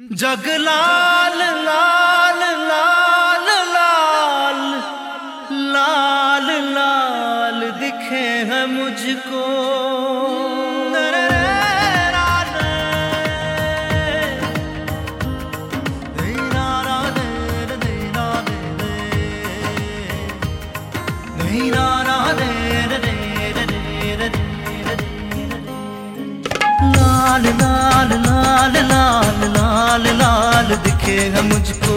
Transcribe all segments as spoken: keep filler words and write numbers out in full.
जग लाल लाल लाल लाल लाल लाल दिखे हैं मुझको। लाल लाल लाल लाल लाल लाल दिखे है मुझको।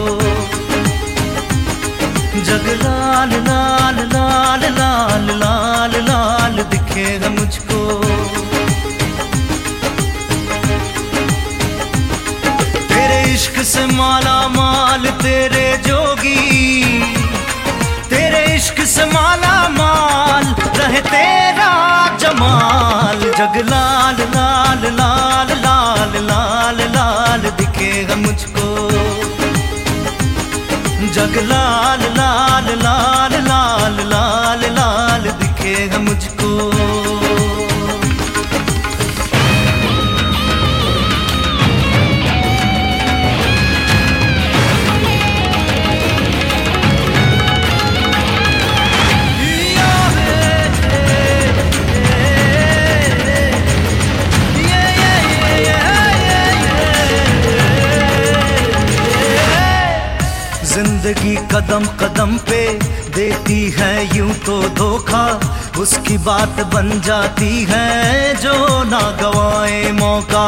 जग लाल लाल लाल लाल लाल लाल दिखे है मुझको। तेरे इश्क से माला माल तेरे जोगी, तेरे इश्क से माला माल रहे तेरा जमाल। जग लाल लाल लाल लाल लाल लाल दिखे है मुझको। जग लाल लाल लाल लाल लाल लाल दिखे है मुझको। जिंदगी कदम कदम पे देती है यूं तो धोखा, उसकी बात बन जाती है जो ना गवाए मौका।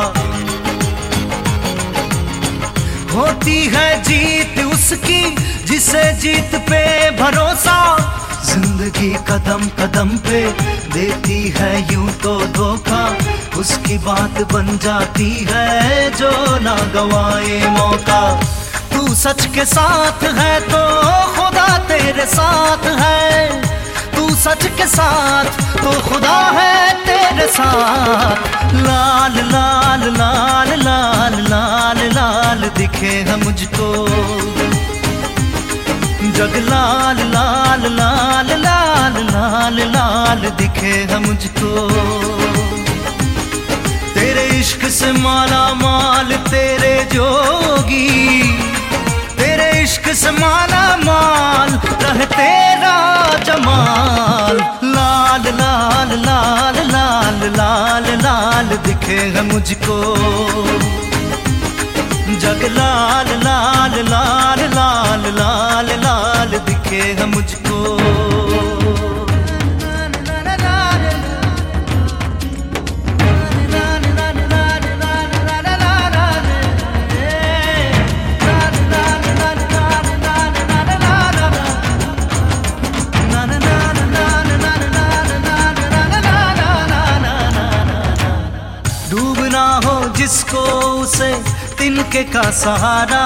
होती है जीत उसकी जिसे जीत पे भरोसा। जिंदगी कदम कदम पे देती है यूं तो धोखा, उसकी बात बन जाती है जो ना गवाए मौका। तू सच के साथ है तो खुदा तेरे साथ है, तू सच के साथ तो खुदा है तेरे साथ। लाल लाल लाल लाल लाल लाल दिखे है मुझको। जग लाल लाल लाल लाल लाल लाल दिखे है मुझको। तेरे इश्क से माला माल तेरे जोगी, तेरे इश्क से माला माल रहे तेरा जमाल। लाल लाल लाल लाल लाल लाल दिखे है मुझको। जग लाल लाल लाल लाल लाल लाल दिखे है मुझको। डूबना हो जिसको उसे तिनके का सहारा,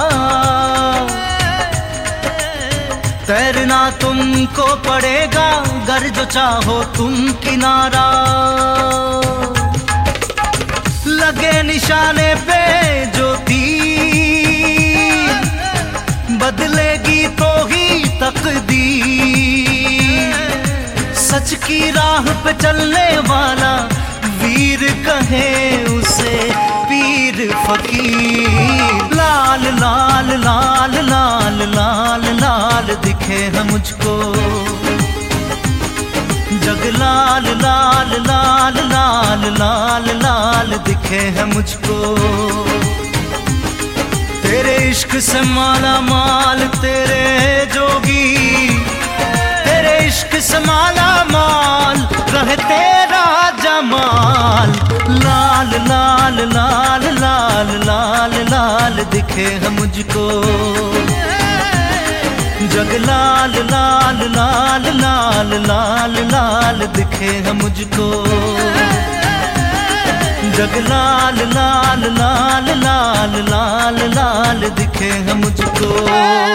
तैरना तुमको पड़ेगा गर जो चाहो तुम किनारा। लगे निशाने पे जो तीर बदलेगी तो ही तकदीर। सच की राह पे चलने वाला वीर कहे उसे पीर फकीर। लाल लाल लाल लाल लाल लाल दिखे है मुझको। जग लाल लाल लाल लाल लाल लाल दिखे है मुझको। तेरे इश्क से माला माल तेरे जोगी, तेरे इश्क से माला माल रहे तेरा जमाल। लाल लाल लाल लाल लाल लाल दिखे है मुझको। जग लाल लाल लाल लाल लाल लाल दिखे है मुझको। जग लाल लाल लाल लाल लाल लाल दिखे है मुझको।